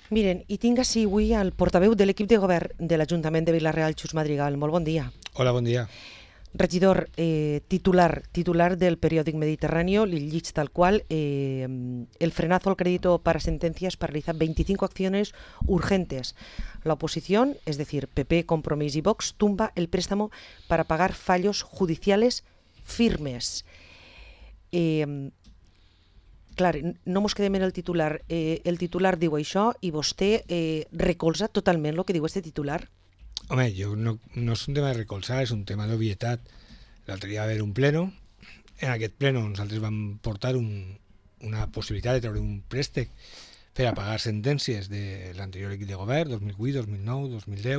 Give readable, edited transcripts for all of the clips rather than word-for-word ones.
Miren, i tinc així avui el portaveu de l'equip de govern de l'Ajuntament de Vila-real, Xus Madrigal. Molt bon dia. Hola, bon dia. Regidor, titular del periódico Mediterráneo, Lillich tal cual, el frenazo al crédito para sentencias paraliza 25 acciones urgentes. La oposición, es decir, PP, Compromís y Vox, tumba el préstamo para pagar fallos judiciales firmes. Clar, no mos quedem en el titular. El titular diu això i vostè recolza totalment el que diu este titular? Home, no és un tema de recolzar, és un tema d'obvietat. L'altre dia va haver un pleno. En aquest pleno nosaltres vam portar una possibilitat de treure un préstec per a pagar sentències de l'anterior equip de govern, 2008, 2009,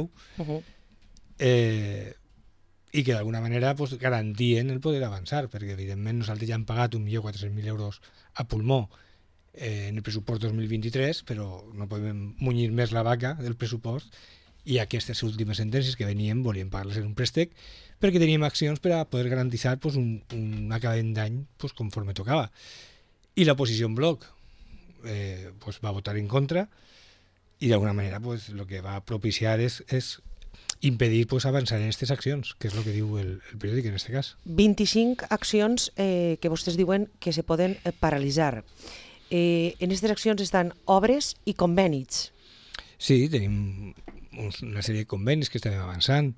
2010, i que d'alguna manera garantien el poder avançar, perquè evidentment nosaltres ja hem pagat 1.400.000 euros a pulmó en el pressupost 2023, però no podem munyir més la vaca del pressupost, i aquestes últimes sentències que venien volien pagar-les en un préstec perquè teníem accions per a poder garantir un acabament d'any conforme tocava. I l'oposició en bloc va votar en contra i d'alguna manera el que va propiciar és impedir avançar en aquestes accions, que és el que diu el periòdic en aquest cas. 25 accions que vostès diuen que se poden paralitzar. En aquestes accions estan obres i convenis. Sí, tenim una sèrie de convenis que estem avançant,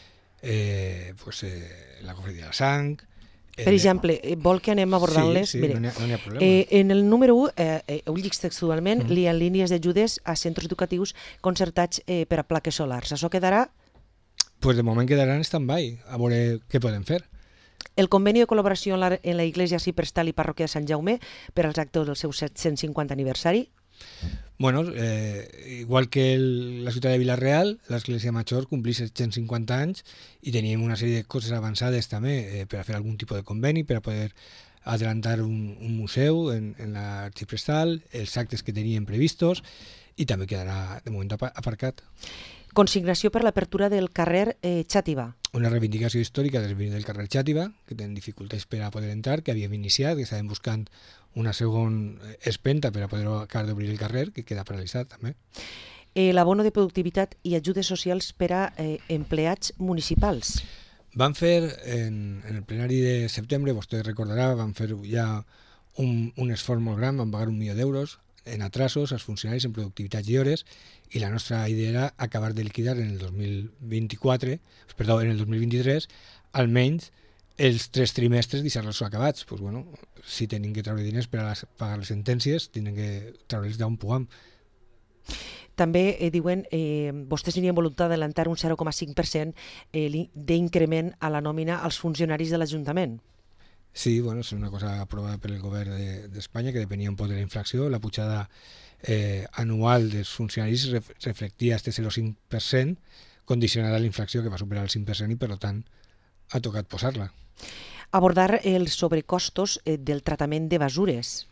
la cofredia de la sang... Per exemple, vol que anem abordant-les? Sí, no n'hi ha problema. En el número 1, ho llig textualment, hi ha línies d'ajudes a centres educatius concertats per a plaques solars. Això quedarà? Pues de moment quedarà en stand-by, a veure què podem fer. El conveni de col·laboració en la Iglesia Ciprestal i Parròquia de Sant Jaume per als actes del seu 750 aniversari? Bueno, igual que la ciutat de Vila-real, l'Església Major complís 750 anys i teníem una sèrie de coses avançades també per a fer algun tipus de conveni, per a poder adelantar un museu en l'Arxiprestal, els actes que teníem previstos, i també quedarà de moment aparcat. Consignació per l'apertura del carrer Xàtiva. Una reivindicació històrica del carrer Xàtiva, que tenen dificultats per a poder entrar, que havíem iniciat, que estàvem buscant una segona espenta per a poder acabar d'obrir el carrer, que queda paralitzat també. L'abono de productivitat i ajudes socials per a empleats municipals. Van fer, en el plenari de setembre, vostè recordarà, van fer ja un esforç molt gran, van pagar 1 milió d'euros en atrasos als funcionaris en productivitat i hores, i la nostra idea era acabar de liquidar en el 2023, almenys els 3 trimestres deixar-los acabats. Si tenim que treure diners per a pagar les sentències, tenen que treure'ls d'on puguem. També diuen, vostès tenien voluntat d'adelantar un 0,5% d'increment a la nòmina als funcionaris de l'Ajuntament. Sí, és una cosa aprovada per el govern d'Espanya, que depenia un poc de la inflació. La pujada anual dels funcionaris reflectia este 0,5%, condicionada a la inflació, que va superar el 5%, i per tant ha tocat posar-la. Abordar els sobrecostos del tractament de basures.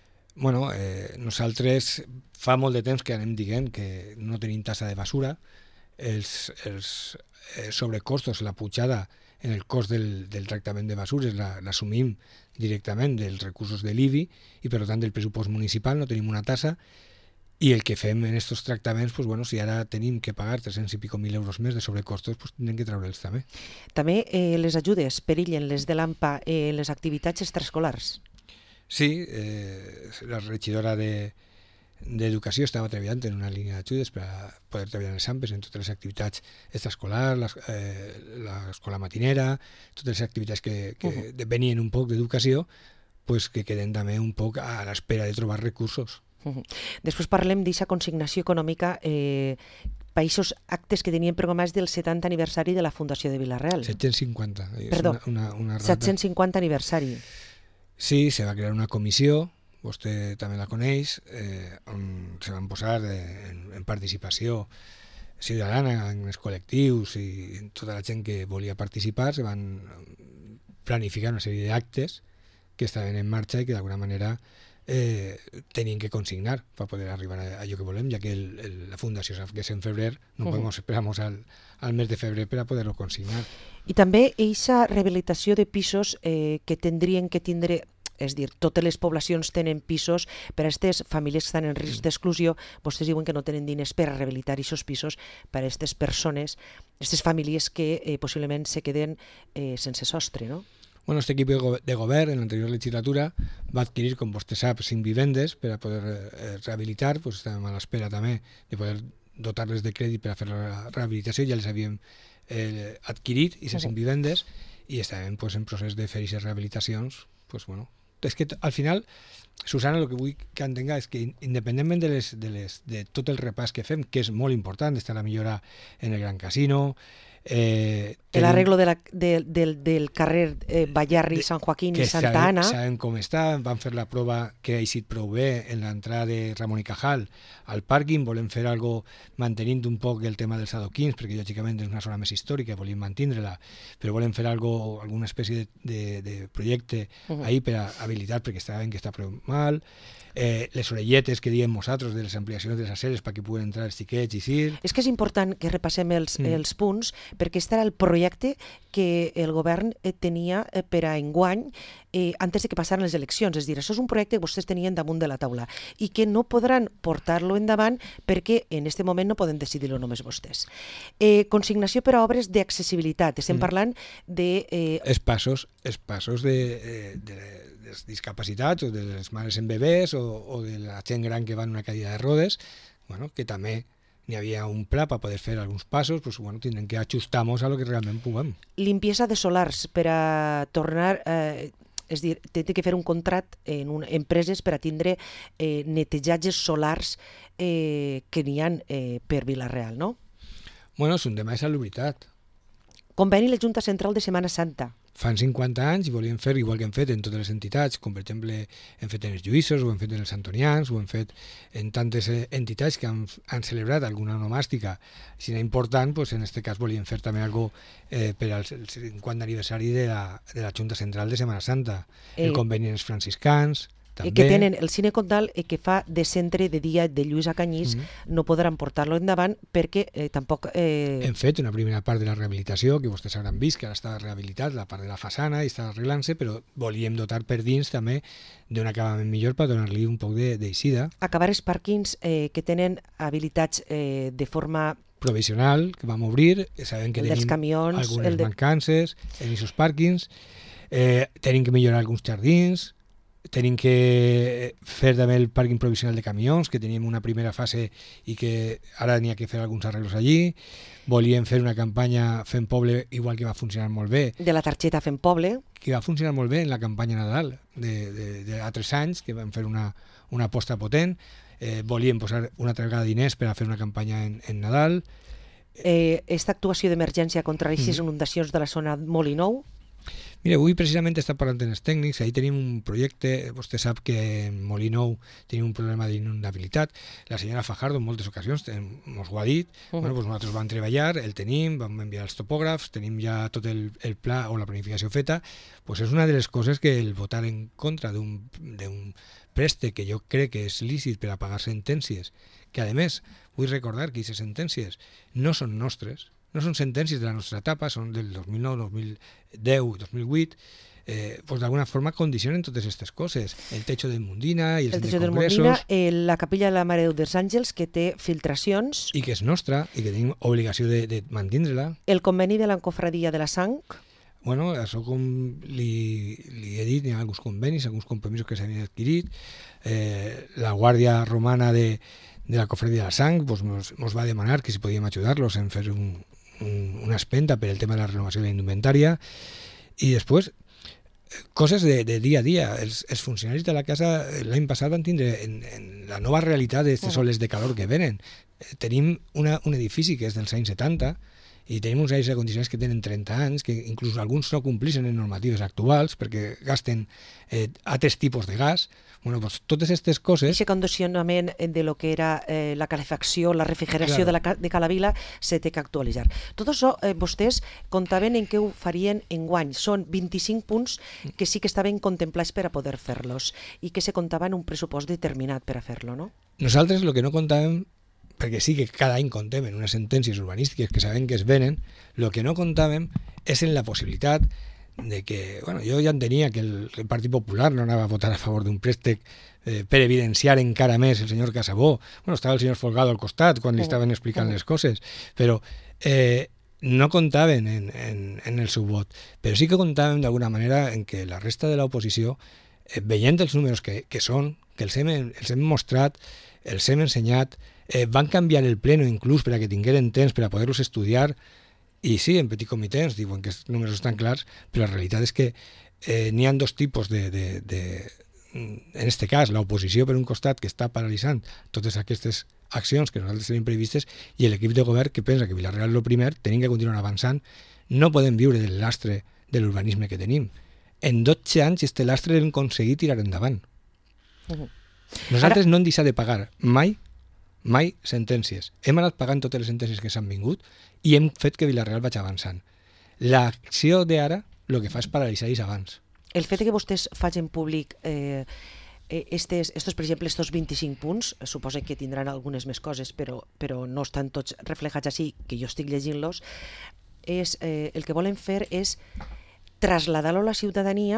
Nosaltres fa molt de temps que anem dient que no tenim tassa de basura. Els sobrecostos, la pujada en el cost del tractament de basures l'assumim directament dels recursos de l'IBI i per tant del pressupost municipal, no tenim una tassa, i el que fem en aquests tractaments, si ara tenim que pagar 300 i pico mil euros més de sobrecostos, tindrem que treure'ls també. També les ajudes perillen les de l'AMPA en les activitats extraescolars. Sí, la regidora d'Educació estava treballant en una línia d'ajudes per a poder treballar en els AMPEs, en totes les activitats extraescolars, l'escola matinera, totes les activitats que depenien un poc d'educació, que queden també un poc a l'espera de trobar recursos. Després parlem d'aquesta consignació econòmica països actes que tenien programats del 70 aniversari de la Fundació de Vila-real. 750. Perdó, 750 aniversari. Sí, se va crear una comissió, vostè també la coneix, on se van posar en participació ciutadana, en els col·lectius i en tota la gent que volia participar. Se van planificar una sèrie d'actes que estaven en marxa i que d'alguna manera tenim que consignar per poder arribar a allò que volem, ja que la fundació és en febrer, no podem esperar al mes de febrer per a poder-ho consignar. I també aquesta rehabilitació de pisos que tindrien que tindre és dir, totes les poblacions tenen pisos per a aquestes famílies que estan en risc d'exclusió. Vostès diuen que no tenen diners per a rehabilitar aquests pisos per a aquestes persones, aquestes famílies que possiblement se queden sense sostre, no? Bueno, este equipo de govern en l'anterior legislatura va adquirir, com vostè sap, 5 vivendes per a poder rehabilitar. Pues estàvem a l'espera també de poder dotar-les de crèdit per a fer la rehabilitació. Ja les havíem adquirit, aquestes 5 vivendes, i estàvem pues, en procés de fer aquestes rehabilitacions. Pues, bueno, és que al final, Susana, el que vull que entenga és que independentment de tot el repàs que fem, que és molt important, està la millora en el Gran Casino, l'arreglo del carrer Bayarri, Sant Joaquín i Santa Ana. Sabem com està, vam fer la prova que ha eixit prou bé en l'entrada de Ramon i Cajal al pàrquing. Volem fer algo mantenint un poc el tema dels adoquins, perquè lògicament és una zona més històrica, volíem mantindre-la, però volem fer alguna espècie de projecte ahí per a habilitar, perquè sabem que està prou mal. Les orelletes que diem nosaltres de les ampliacions de les aceres perquè puguen entrar els xiquets i Cir. És que és important que repassem els punts, perquè aquest era el projecte que el govern tenia per a enguany antes de que passaren les eleccions. És dir, això és un projecte que vostès tenien damunt de la taula i que no podran portar-lo endavant perquè en aquest moment no poden decidir-lo només vostès. Consignació per a obres d'accessibilitat. Estem parlant de... Els passos dels discapacitats o de les mares en bebès o de la gent gran que va en una cadira de rodes, bueno, que també n'hi havia un pla per poder fer alguns passos, pues, bueno, tindrem que ajustar-nos a lo que realment puguem. Limpiesa de solars per a tornar... és dir, té que fer un contracte en empreses per a tindre netejatges solars que n'hi ha per Vila-real, no? Bueno, és un tema de salubritat. Conveni la Junta Central de Setmana Santa. Fan 50 anys i volíem fer igual que hem fet en totes les entitats, com per exemple hem fet en els Lluïssos, ho hem fet en els Antonians, ho hem fet en tantes entitats que han celebrat alguna onomàstica. Si era important, pues en aquest cas volíem fer també algo per al 50 aniversari de la Junta Central de Setmana Santa, el conveni amb els franciscans. També. Que tenen el Cine Condal que fa de centre de dia de Lluís Acanyís, no podran portar-lo endavant perquè tampoc... Hem fet una primera part de la rehabilitació, que vostès hauran vist, que ara està rehabilitat, la part de la façana, i està arreglant-se, però volíem dotar per dins també d'un acabament millor per donar-li un poc d'eixida. Acabar els pàrquings que tenen habilitats de forma... provisional, que vam obrir, sabem que tenim camions, algunes mancances en aquests pàrquings, tenim que millorar alguns jardins, tenim que fer també el pàrquing provisional de camions, que teníem una primera fase i que ara n'hi ha que fer alguns arreglos allí. Volíem fer una campanya Fem Poble, igual que va funcionar molt bé. De la targeta Fem Poble. Que va funcionar molt bé en la campanya Nadal d'altres anys, que vam fer una aposta potent. Volíem posar una altra vegada diners per a fer una campanya en Nadal. Esta actuació d'emergència contra les inundacions de la zona Molinou. Mira, avui precisament està parlant amb els tècnics, ahir tenim un projecte, vostè sap que en Molinou tenim un problema d'inundabilitat, la senyora Fajardo en moltes ocasions ens ho ha dit, bueno, doncs nosaltres vam treballar, el tenim, vam enviar els topògrafs, tenim ja tot el pla o la planificació feta, doncs és una de les coses que el votar en contra d'un préstec que jo crec que és lícit per a pagar sentències, que a més vull recordar que aquestes sentències no són nostres, no són sentències de la nostra etapa, són del 2009, 2010, 2008, pues d'alguna forma condicionen totes aquestes coses. El techo del Mundina i els de congressos. La capella de la Mare de Déu dels Àngels, que té filtracions. I que és nostra, i que tenim obligació de mantindre-la. El conveni de la Cofradia de la Sang. Bueno, això com li he dit, hi ha alguns convenis, alguns compromisos que s'havien adquirit. La Guàrdia Romana de la Cofradia de la Sang pues, nos va demanar que si podíem ajudar-los en fer una espenta per el tema de la renovació de la indumentària, i després coses de dia a dia. Els funcionaris de la casa l'any passat van tindre en la nova realitat d'aquestes oles de calor que venen. Tenim un edifici que és dels anys 70 i tenim uns aires acondicionats que tenen 30 anys, que inclús alguns no complixen en normatives actuals perquè gasten altres tipus de gas. Bueno, pues totes aquestes coses... Aquest condicionament de lo que era la calefacció, la refrigeració de Calavila, se té que actualitzar. Tot això, vostès comptaven en què ho farien enguany. Són 25 punts que sí que estaven contemplats per a poder fer-los i que se comptava en un pressupost determinat per a fer-lo, no? Nosaltres el que no comptàvem, perquè sí que cada any contem en unes sentències urbanístiques que sabem que es venen, el que no comptàvem és en la possibilitat que, bueno, jo ja entenia que el Partit Popular no anava a votar a favor d'un préstec per evidenciar encara més el senyor Casabó. Bueno, estava el senyor Folgado al costat quan li estaven explicant les coses, però no comptaven en el seu vot. Però sí que comptaven d'alguna manera en que la resta de l'oposició, veient els números que són, que els hem mostrat, els hem ensenyat, van canviar el pleno inclús per a que tingueren temps per a poder-los estudiar, i sí, en petit comitè ens diuen que els números estan clars, però la realitat és que n'hi ha dos tipus en este cas, l'oposició per un costat que està paralitzant totes aquestes accions que nosaltres tenim previstes i l'equip de govern que pensa que Vila-real és el primer, tenim que continuar avançant, no podem viure del lastre de l'urbanisme que tenim. En 12 anys este lastre l'hem aconseguit tirar endavant. Nosaltres no hem deixat de pagar mai sentències. Hem anat pagant totes les sentències que s'han vingut i hem fet que Vila-real vagi avançant. L'acció d'ara el que fa és paralitzar-los abans. El fet que vostès facin públic per exemple, estos 25 punts, suposa que tindran algunes més coses, però no estan tots reflejats així, que jo estic llegint-los, el que volen fer és traslladar-lo a la ciutadania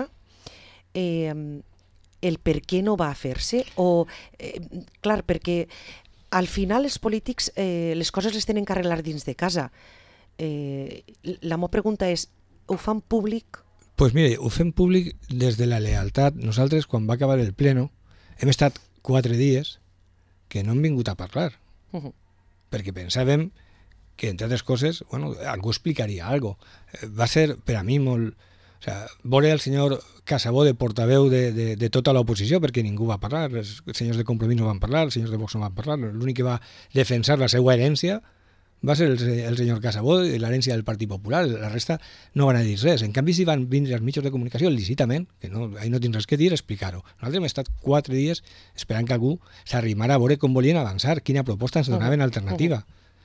el per què no va a fer-se, o, clar, perquè al final els polítics les coses les tenen que arreglar dins de casa. La meva pregunta és, ho fan públic? Pues mire, ho fem públic des de la lealtat. Nosaltres, quan va acabar el pleno, hem estat 4 dies que no hem vingut a parlar. Perquè pensàvem que, entre altres coses, bueno, algú explicaria alguna cosa. Va ser, per a mi, molt... O sea, veure el senyor Casabó de portaveu de tota l'oposició, perquè ningú va parlar, els senyors de Compromís no van parlar, els senyors de Vox no van parlar, l'únic que va defensar la seva herència va ser el senyor Casabó i l'herència del Partit Popular, la resta no van a dir res. En canvi, si van vindre els mitjans de comunicació lícitament, que no, ahí no tens res que dir, explicar-ho. Nosaltres hem estat 4 dies esperant que algú s'arrimara a veure com volien avançar, quina proposta ens donaven alternativa.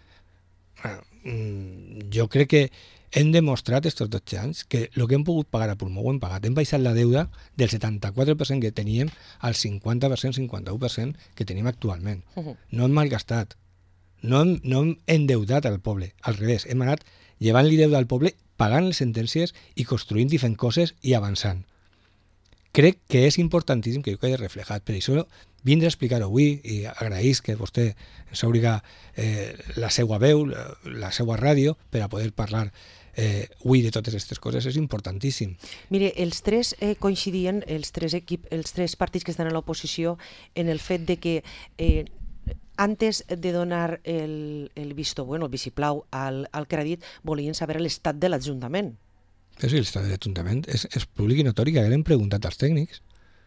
Jo crec que hem demostrat estos 12 anys que el que hem pogut pagar a pulmó ho hem pagat. Hem baixat la deuda del 74% que teníem al 50%, 51% que tenim actualment. No hem malgastat. No hem endeutat al poble, al revés, hem anat llevant-li deuda al poble, pagant les sentències i construint i fent coses i avançant. Crec que és importantíssim que ho quedi reflejat, per això vindre a explicar-ho avui i agraïs que vostè ens obriga la seva veu, la seva ràdio, per a poder parlar avui de totes aquestes coses, és importantíssim. Mire, els tres coincidien, els tres partits que estan a l'oposició, en el fet de que antes de donar el visto bueno, el vistiplau al crèdit, volien saber l'estat de l'Ajuntament. Però sí, l'estat de l'Ajuntament és públic i notori, que haguem preguntat als tècnics.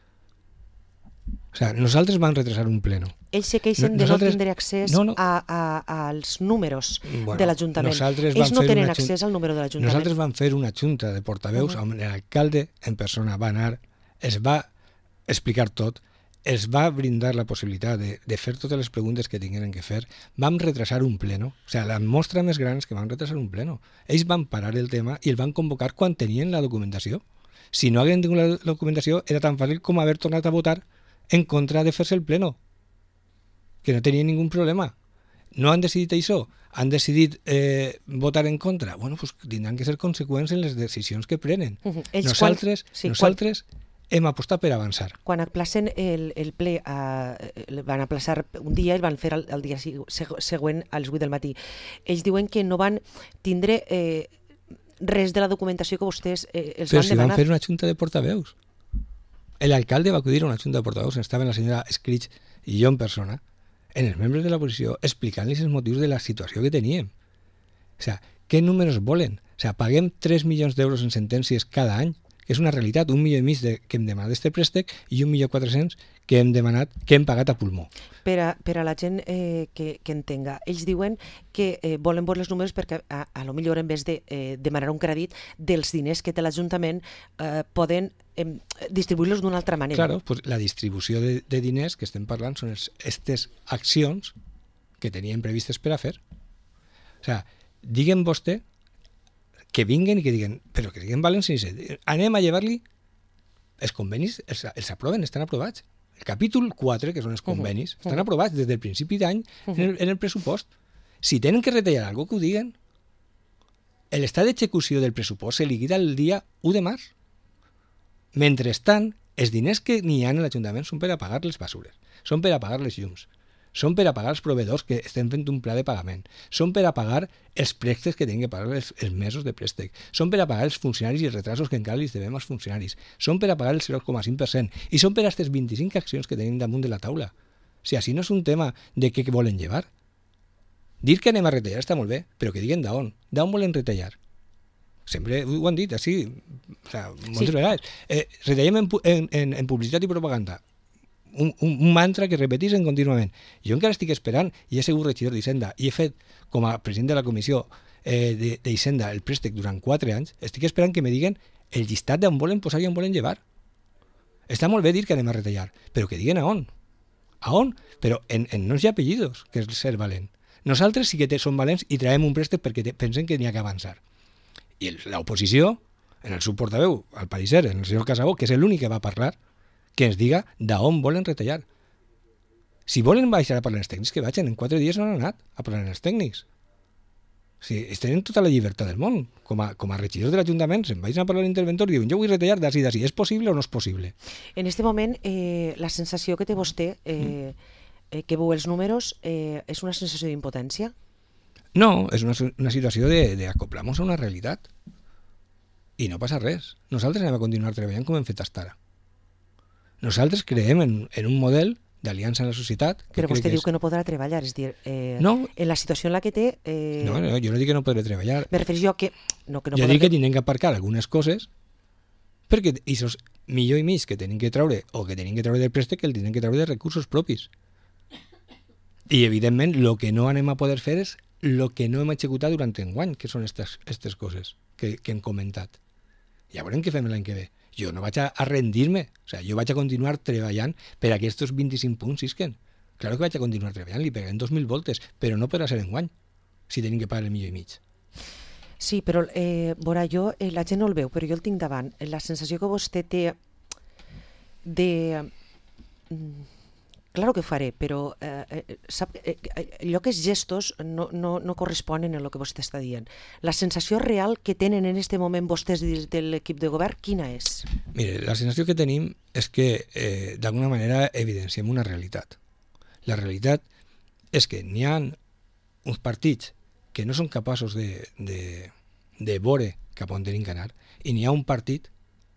O sea, nosaltres vam retrasar un pleno. Ells se queixen de no tindre accés als números de l'Ajuntament. Ells no tenen accés al número de l'Ajuntament. Nosaltres vam fer una junta de portaveus on l'alcalde en persona va anar, es va explicar tot, es va brindar la possibilitat de fer totes les preguntes que tingueren que fer. Vam retrasar un pleno. O sigui, la mostra més gran és que vam retrasar un pleno. Ells van parar el tema i el van convocar quan tenien la documentació. Si no hagueren tingut la documentació, era tan fàcil com haver tornat a votar en contra de fer-se el pleno. Que no tenien ningú problema. No han decidit això? Han decidit votar en contra? Bueno, pues tindran que ser conseqüents en les decisions que prenen. Nosaltres hem apostat per avançar. Quan aplacen el ple, van aplaçar un dia i van fer el dia següent als 8 del matí. Ells diuen que no van tindre res de la documentació que vostès els van demanar. Però si van fer una junta de portaveus. L'alcalde va acudir a una junta de portaveus, estaven la senyora Escrig i jo en persona, en els membres de l'oposició, explicant-los els motius de la situació que teníem. O sigui, què números volen? O sigui, paguem 3 milions d'euros en sentències cada any, que és una realitat, 1,5 milions que hem demanat d'aquest préstec i 1.400.000 que hem pagat a pulmó. Per a la gent que entenga, ells diuen que volen veure els números perquè a lo millor en vez de demanar un crèdit dels diners que té l'Ajuntament poden distribuir-los d'una altra manera. Claro, pues la distribució de diners que estem parlant són aquestes accions que teníem previstes per a fer. O sigui, diguem vostè que vinguen i que diguen, però que siguin valencians, anem a llevar-li els convenis, els aproven, estan aprovats. El capítol 4, que són els convenis, estan aprovats des del principi d'any en el pressupost. Si tenen que retallar alguna cosa, que ho diguen. l'estat d'execució del pressupost se liquida el dia 1 de març. Mentrestant, els diners que n'hi ha a l'Ajuntament són per a pagar les basures, són per a pagar les llums, són per a pagar els proveïdors que estem fent un pla de pagament, són per a pagar els préstecs que tenen que pagar els mesos de préstec, són per a pagar els funcionaris i els retrasos que encara li devem als funcionaris, són per a pagar el 0,5% i són per a aquestes 25 accions que tenim damunt de la taula. Si així no és un tema de què volen llevar. Dir que anem a retallar està molt bé, però que diguen d'on volen retallar. Sempre ho han dit així, moltes vegades. Retallem en publicitat i propaganda. Un mantra que repeteixen contínuament. Jo encara estic esperant, i he sigut regidor d'Hisenda, i he fet, com a president de la comissió d'Hisenda, el préstec durant 4 anys, estic esperant que me diguen el llistat d'on volen posar i on volen llevar. Està molt bé dir que anem a retallar, però que diguen a on. A on? Però en noms i apellidos, que és ser valent. Nosaltres sí que som valents i traiem un préstec perquè pensen que n'hi ha que avançar. I l'oposició, en el seu portaveu, al parecer, en el senyor Casabó, que és l'únic que va parlar, que ens diga d'on volen retallar. Si volen baixar a parlar els tècnics, que vagin. En 4 dies no han anat a parlar els tècnics. Si tenen tota la llibertat del món. Com a regidors de l'Ajuntament, se'n vagin a parlar l'interventor i diuen jo vull retallar d'ací. És possible o no és possible? En aquest moment, la sensació que té vostè, que veu els números, és una sensació d'impotència? No, és una situació d'acoplar-nos a una realitat. I no passa res. Nosaltres anem a continuar treballant com hem fet fins ara. Nosaltres creiem en un model d'aliança en la societat. Però vostè diu que no podrà treballar, és dir, en la situació en la que té... No, jo no dic que no podré treballar. Me refereixo jo que... Jo dic que tenen que aparcar algunes coses perquè això és millor i mig que tenen que treure o que tenen que treure del préstec que el tenen que treure de recursos propis. I, evidentment, el que no anem a poder fer és el que no hem executat durant enguany, que són aquestes coses que hem comentat. Ja veurem què fem l'any que ve. Jo no vaig a rendir-me, jo vaig a continuar treballant per a aquests 25 punts isquen. Claro que vaig a continuar treballant, li pegarem 2.000 voltes, però no podrà ser enguany, si tenim que pagar el millor i mig. Sí, però veurà, la gent no el veu, però jo el tinc davant. La sensació que vostè té de... Claro que faré, però sap, allò que és gestos no corresponen a el que vostè està dient. La sensació real que tenen en aquest moment vostès de l'equip de govern, quina és? Mire, la sensació que tenim és que d'alguna manera evidenciem una realitat. La realitat és que n'hi ha uns partits que no són capaços de veure cap on tenim que anar i n'hi ha un partit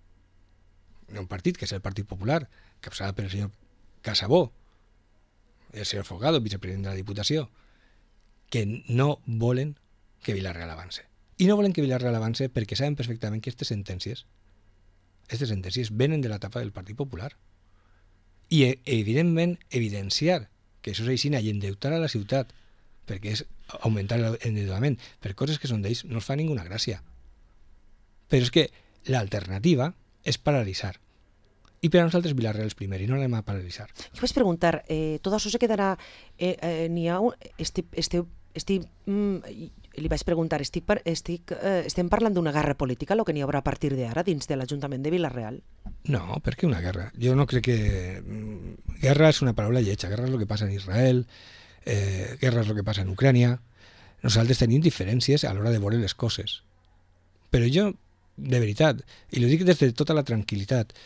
que és el Partit Popular, capçalat pel senyor Casabó, el senyor Folgado, vicepresident de la Diputació, que no volen que Vila-real avance. I no volen que Vila-real avance perquè saben perfectament que aquestes sentències venen de l'etapa del Partit Popular. I, evidentment, evidenciar que això és així i endeutar a la ciutat perquè és augmentar l'endeutament per coses que són d'ells no els fa ninguna gràcia. Però és que l'alternativa és paralitzar. I per a nosaltres Vila-real és primer i no l'anem a paralitzar. Jo vaig preguntar, tot això se quedarà... li vaig preguntar, estem parlant d'una guerra política, el que n'hi haurà a partir d'ara dins de l'Ajuntament de Vila-real? No, per què una guerra? Jo no crec que... Guerra és una paraula lletja. Guerra és el que passa en Israel, guerra és el que passa en Ucrània. Nosaltres tenim diferències a l'hora de veure les coses. Però jo, de veritat, i ho dic des de tota la tranquil·litat,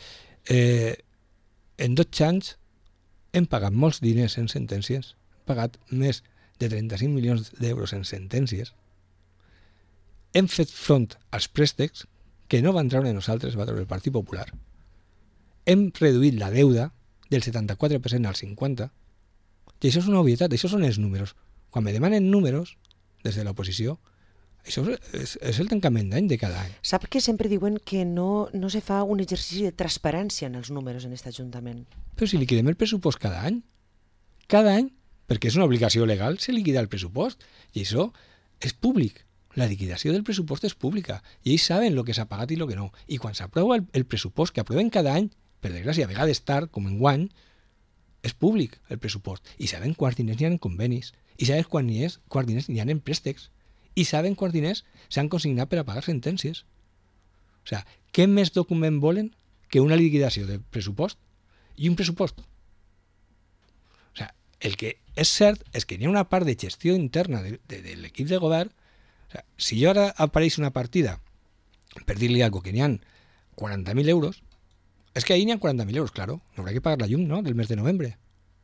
en 12 anys hem pagat molts diners en sentències, hem pagat més de 35 milions d'euros en sentències, hem fet front als préstecs que no van treure nosaltres, va treure el Partit Popular, hem reduït la deuda del 74% al 50%, i això és una obvietat, això són els números. Quan me demanen números des de l'oposició, això és el tancament d'any de cada any. Sap que sempre diuen que no se fa un exercici de transparència en els números en aquest Ajuntament. Però si liquidem el pressupost cada any, perquè és una obligació legal, se liquida el pressupost. I això és públic. La liquidació del pressupost és pública. I ells saben el que s'ha pagat i el que no. I quan s'aprova el pressupost, que aproven cada any, per desgràcia, a vegades tard, com enguany, és públic el pressupost. I saben quants diners n'hi ha en convenis. I saben quants diners n'hi ha en préstecs. I saben quants diners s'han consignat per a pagar sentències. O sigui, què més document volen que una liquidació del pressupost i un pressupost? O sigui, el que és cert és que hi ha una part de gestió interna de l'equip de govern, o O sea, si jo ara apareix una partida per dir-li algo que n'hi ha 40.000 euros, és que ahí n'hi ha 40.000 euros, claro, n'haurà que pagar la llum, no?, del mes de novembre.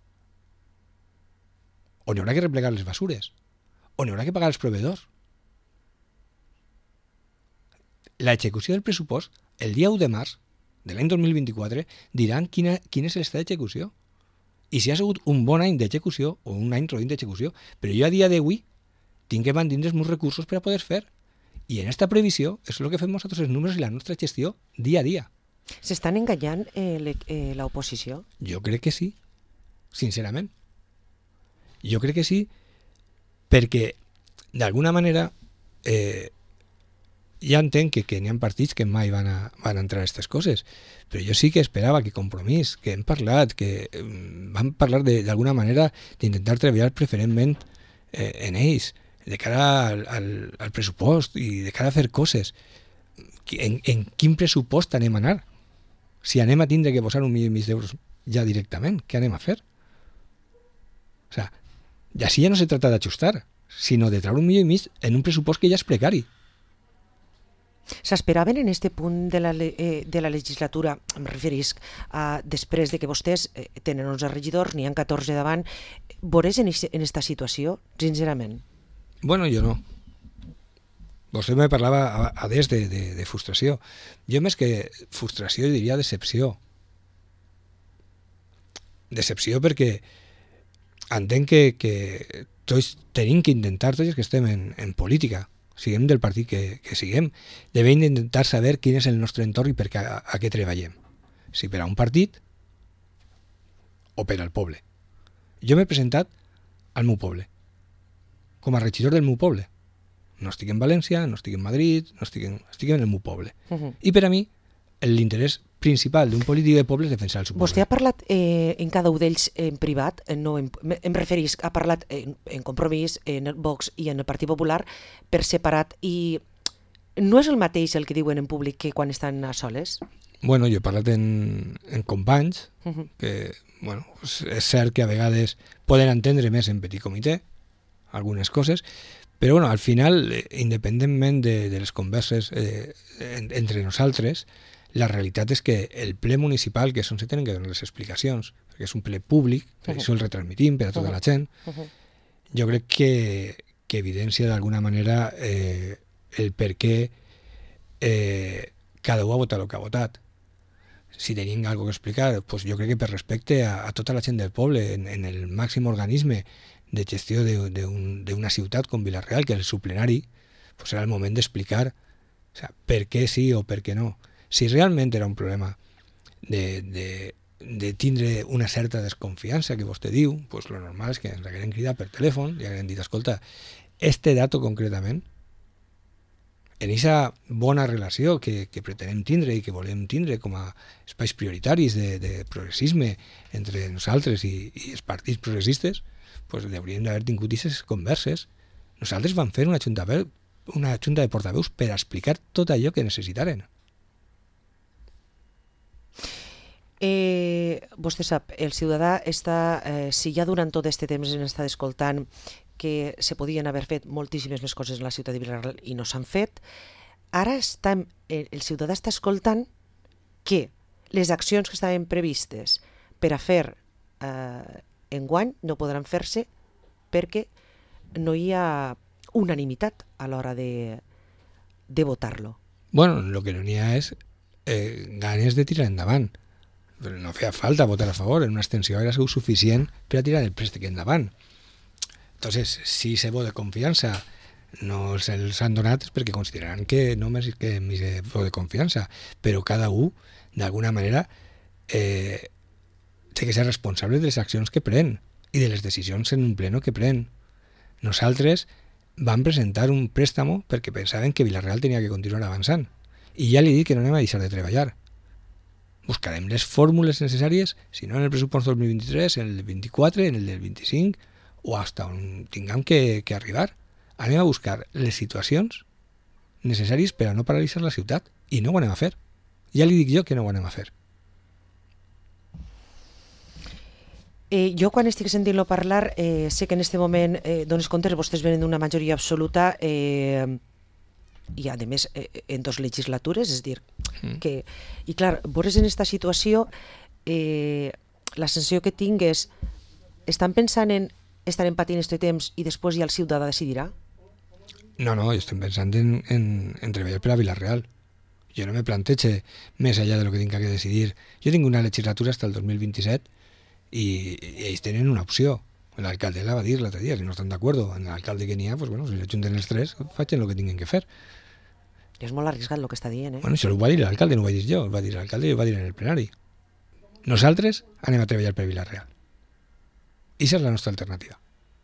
O n'haurà que replegar les basures. O n'haurà que pagar els proveedors. L'execució del pressupost, el dia 1 de març de l'any 2024, diran quin és l'estat d'execució. I si ha sigut un bon any d'execució o un any rodint d'execució. Però jo a dia d'avui tinc que mantenir els meus recursos per a poder fer. I en esta previsió és el que fem nosaltres els números i la nostra gestió dia a dia. S'estan enganyant l'oposició? Jo crec que sí, sincerament. Jo crec que sí, perquè d'alguna manera ja entenc que n'hi ha partits que mai van entrar a aquestes coses, però jo sí que esperava que Compromís, que hem parlat, que vam parlar d'alguna manera d'intentar treballar preferentment en ells, de cara al pressupost i de cara a fer coses. En quin pressupost anem a anar? Si anem a tindre que posar 1,5 milió d'euros ja directament, què anem a fer? O sea, i així ja no se trata d'ajustar, sinó de treure 1,5 milió en un pressupost que ja és precari. S'esperaven en este punt de la legislatura, em referisc a després de que vostès tenen 11 regidors, n'hi ha 14 davant, veuràs en aquesta situació, sincerament? Bueno, jo no. Vostè me parlava a des de frustració. Jo més que frustració diria decepció. Decepció perquè entenc que tots tenim que intentar, tots els que estem en política, siguem del partit que siguem, devem intentar saber quin és el nostre entorn i per a què treballem. Si per a un partit o per al poble. Jo m'he presentat al meu poble, com a regidor del meu poble. No estic en València, no estic en Madrid, estic en el meu poble. I per a mi, l'interès principal d'un polític de poble és defensar el seu poble. Vostè ha parlat en cada un d'ells en privat, em referisc, ha parlat en Compromís, en el Vox i en el Partit Popular per separat, i no és el mateix el que diuen en públic que quan estan a soles? Bueno, jo he parlat en companys, que bueno, és cert que a vegades poden entendre més en petit comitè, algunes coses, però bueno, al final, independentment de les converses entre nosaltres, la realitat és que el ple municipal, que és on se tenen que donar les explicacions, perquè és un ple públic, per això el retransmitim per a tota la gent, jo crec que evidencia d'alguna manera el per què cada un ha votat el que ha votat. Si tenim alguna cosa que explicar, pues jo crec que per respecte a tota la gent del poble, en el màxim organisme de gestió d'una ciutat com Vila-real, que és el seu plenari, pues era el moment d'explicar, o sea, per què sí o per què no. Si realment era un problema de tindre una certa desconfiança que vostè diu, pues lo normal és que ens hagueren cridat per telèfon i hagueren dit, escolta, este dato concretament, en aquesta bona relació que pretenem tindre i que volem tindre com a espais prioritaris de progressisme entre nosaltres i els partits progressistes, pues hauríem d'haver tingut aquestes converses. Nosaltres vam fer una junta de portaveus per explicar tot allò que necessitaren. Vostè sap, el ciutadà està, si ja durant tot aquest temps ens està escoltant que se podien haver fet moltíssimes més coses en la ciutat de Vila-real i no s'han fet, ara el ciutadà està escoltant que les accions que estaven previstes per a fer enguany no podran fer-se perquè no hi ha unanimitat a l'hora de votar-lo. Bueno, el que no n'hi ha és ganes de tirar endavant. Però no feia falta votar a favor, en una extensió era suficient per a tirar el préstec endavant. Entonces, si ese vot de confiança no se'ls han donat és perquè consideraran que no més que ese vot de confiança, però cada un, d'alguna manera, té que ser responsable de les accions que pren i de les decisions en un pleno que pren. Nosaltres vam presentar un préstamo perquè pensaven que Vila-real tenia que continuar avançant. I ja li dic que no anem a deixar de treballar. Buscarem les fórmules necessàries, si no en el pressupost 2023, en el 24, en el del 25, o hasta on tinguem que arribar. Anem a buscar les situacions necessàries per a no paralitzar la ciutat. I no ho anem a fer. Ja li dic jo que no ho anem a fer. Jo quan estic sentint-lo parlar sé que en este moment dones comptes, vostès venen d'una majoria absoluta i a més en 2 legislatures, és dir que, i clar, veure en aquesta situació la sensació que tinc és estan pensant en estarem patint aquest temps i després ja el ciutadà decidirà? No, estem pensant en treballar per a Vila-real. Jo no me plantege més allà de lo que tinc que decidir. Jo tinc una legislatura fins al 2027 i ells tenen una opció. L'alcalde la va dir l'altre dia, si no estan d'acord amb l'alcalde que n'hi ha, pues bueno, si s'ajunten els 3, facin el que tinguin que fer. És molt arriscat el que està dient, Bueno, això ho va dir l'alcalde, no ho vaig dir jo, ho va dir l'alcalde i ho va dir en el plenari. Nosaltres anem a treballar per Vila-real. I això és la nostra alternativa.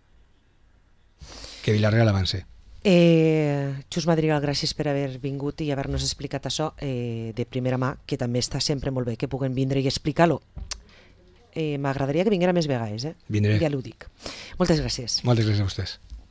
Que Vila-real avance. Xus Madrigal, gràcies per haver vingut i haver-nos explicat això de primera mà, que també està sempre molt bé que puguen vindre i explicar-lo. M'agradaria que vinguera més vegades, Vindré. Ja l'ho dic. Moltes gràcies. Moltes gràcies a vostès.